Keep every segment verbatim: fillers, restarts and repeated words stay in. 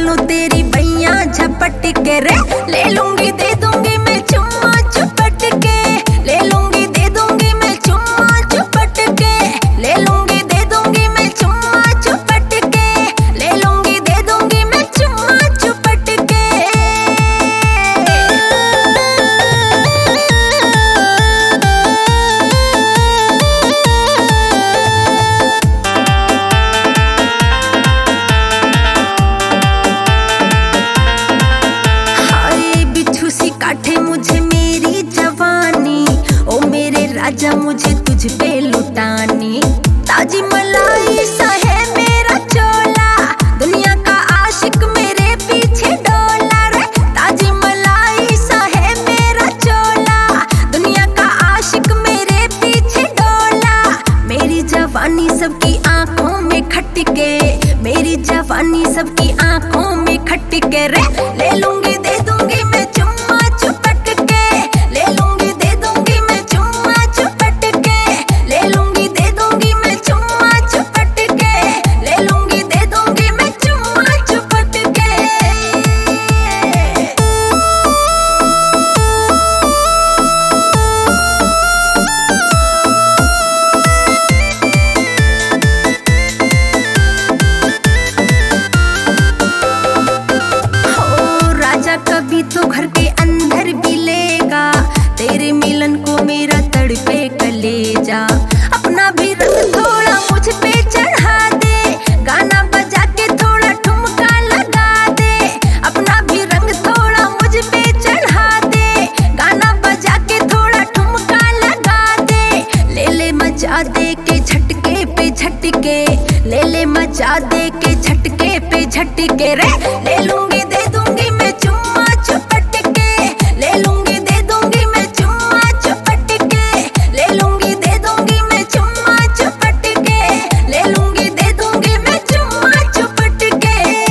लूं तेरी बैया झपट के रे, ले लूंगी दे दूंगी मैं चुम्मा चुपट के, ले लूंगी दे दूंगी मैं चुम्मा चुपट के, ले लूंगी दे दूंगी मैं चुम्मा चुपट के, ले लूंगी दे दूंगी मैं चुम्मा चुपट के। काटे मुझे मेरी जवानी, ओ मेरे राजा मुझे तुझ पे लुटानी, ताजी मलाई सा है मेरा चोला, दुनिया का आशिक मेरे पीछे डोला रे, ताजी मलाई सा है मेरा चोला, दुनिया का आशिक मेरे पीछे डोला, मेरी जवानी सबकी आंखों में खटके, मेरी जवानी सबकी आंखों में खटके रे, ले लूंगी दे दूंगी मैं चुम्मा चुपट के, ले लूंगी दे दूंगी मैं चुम्मा चुपट के, ले लूंगी दे दूंगी मैं चुम्मा चुपट के, ले लूंगी दे दूंगी मैं चुम्मा चुपट के। कभी तो घर के अंदर भी लेगा, तेरे मिलन को मेरा तड़पे कलेजा, अपना भी रंग थोड़ा मुझ पे चढ़ा दे, गाना बजा के थोड़ा ठुमका लगा दे, अपना भी रंग थोड़ा मुझ पे चढ़ा दे, गाना बजा के थोड़ा ठुमका लगा दे, ले ले मचा दे के झटके पे झटके, ले ले मचा दे के झटके पे झटके रे, ले लूंगी दे दूंगी मैं चुम्मा चुपट के, ले लूंगी दे दूंगी मैं चुम्मा चुपट के, ले लूंगी दे दूंगी मैं चुम्मा चुपट के, ले लूंगी दे दूंगी मैं चुम्मा चुपट के।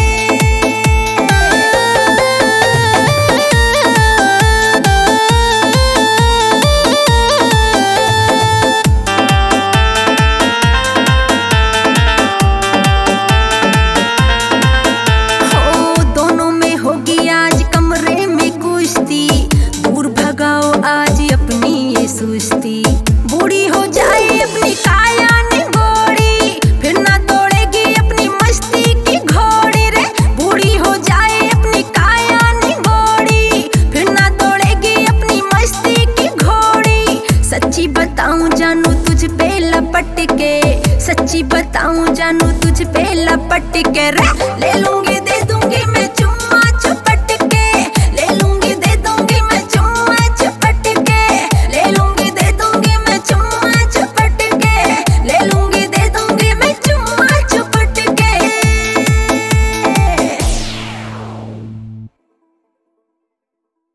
सुस्ती बूढ़ी हो जाए अपनी काया निगोड़ी, फिर ना तोड़ेगी अपनी मस्ती की घोड़ी रे, बूढ़ी हो जाए अपनी काया निगोड़ी, फिर ना तोड़ेगी अपनी मस्ती की घोड़ी, सच्ची बताऊं जानू तुझ पे लपट के, सच्ची बताऊं जानू तुझ पे लपट के रे, ले लूंगी